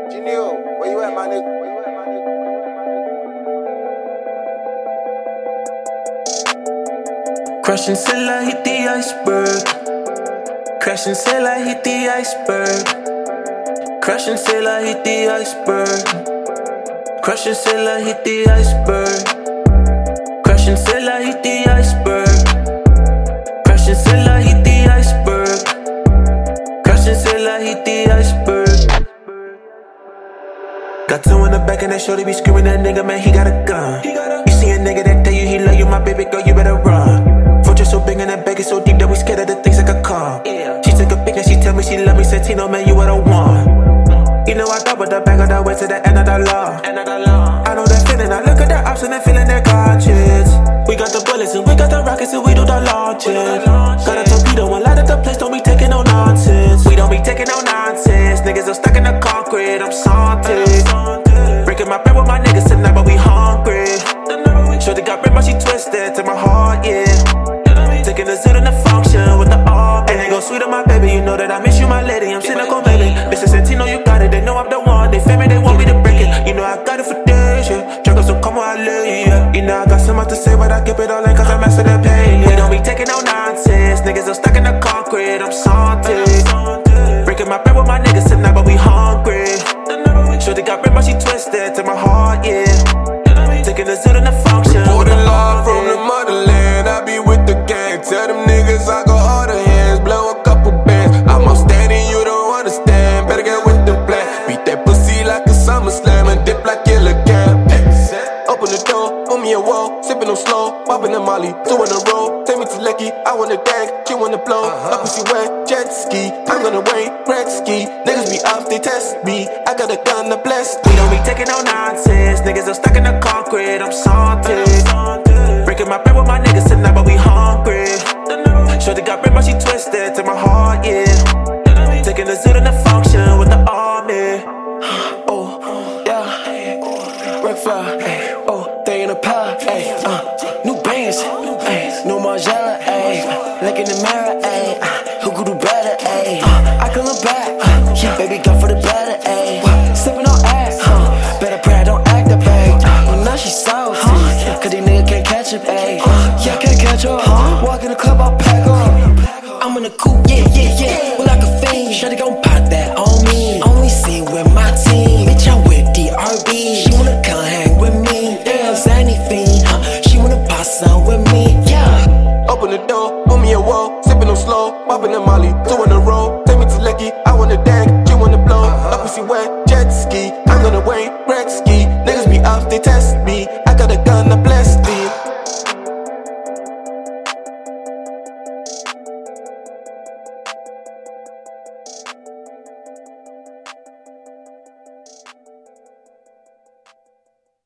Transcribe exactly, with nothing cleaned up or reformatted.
Genio, where you at, my nigga? Where you at, my nigga? Crushing till I hit the iceberg. Crashing till I hit the iceberg. Crashing till I hit the iceberg. Crashing till I hit the iceberg. Crashing till I hit the iceberg. Crashing till I hit the iceberg. Crashing till I hit the iceberg. Got two in the back and that shorty be screaming, that nigga, man, he got a gun. You see a nigga that tell you he love you, my baby girl, you better run. Fortress so big and that bag is so deep that we scared of the things that could come. She took a pic and she tell me she love me, said Tino, man, you what I want. You know I double the bag of the way to the end of the law. I know that feeling, I look at the option and feeling their conscience. We got the bullets and we got the rockets and we do the launches. Got a torpedo and light up the place, don't be taking no nonsense. We don't be taking no nonsense, niggas are stuck in the concrete, I'm salty. Breaking my bread with my niggas tonight, but we hungry. Shorty got red, but she twisted to my heart, yeah. Taking the zoo to the function with the arm. And they go sweet on my baby, you know that I miss you, my lady. I'm cynical, baby. This is Santino, you got it. They know I'm the one. They feel me, they want me to break it. You know I got it for days, yeah. Drunk so come on, I lay, yeah. You know I got so much to say, but I keep it all in cause I master the pain, yeah. We don't be taking no nonsense. Niggas are stuck in the concrete, I'm salty. Breaking my bread with my niggas tonight, but we hungry. Shorty got red, but she twisted to my heart, yeah. Taking the zoo to the function. Reporting live from the motherland, I be with the gang. Tell them niggas I got all the hands, blow a couple bands. I'm outstanding, you don't understand. Better get with the plan. Beat that pussy like a summer slam and dip like Killer Cam. Open the door, put me a wall, sipping on slow, popping the molly, two in a row. Take me to Lecky, I wanna dance, she wanna blow. Up pussy wet, jet ski, I'm gonna wait, red ski. Niggas be off, they test me. I got a gun to bless. We don't be taking no nonsense, niggas are stuck in the concrete, I'm salty. Breaking my bread with my niggas tonight, but we hungry. Shorty got red, but she twisted to my heart, yeah. Taking the zoo to the function with the army. Oh, yeah, Rick Fly, oh, they in a pile, ayy, uh, new bands, ayy, new Margiela, ayy, look in the mirror, ayy, uh, who could do better, ayy, uh, I can look back, uh, yeah, baby, go for the better, ayy, sipping on ass, uh, better pray I don't act the bag, uh, now she salty, uh, cause these niggas can't catch up, ayy, uh, yeah, can't catch up, uh, walk in the club, I'll pack up, I'm in the coupe, yeah, yeah, yeah, well, like a fiend, shawty gon' pop that on me, only see with my team, bitch, I'm with D R B, she wanna come hang with me, yeah, Zanny fiend, huh, she wanna pop some with me, yeah. Open the door, put me a wall, sipping on slow, popping the molly, two in a row. Take me to Lecky, I wanna dance, she wanna blow. Up pussy wet, jet ski, I'm gonna wait, red ski. Niggas be off, they test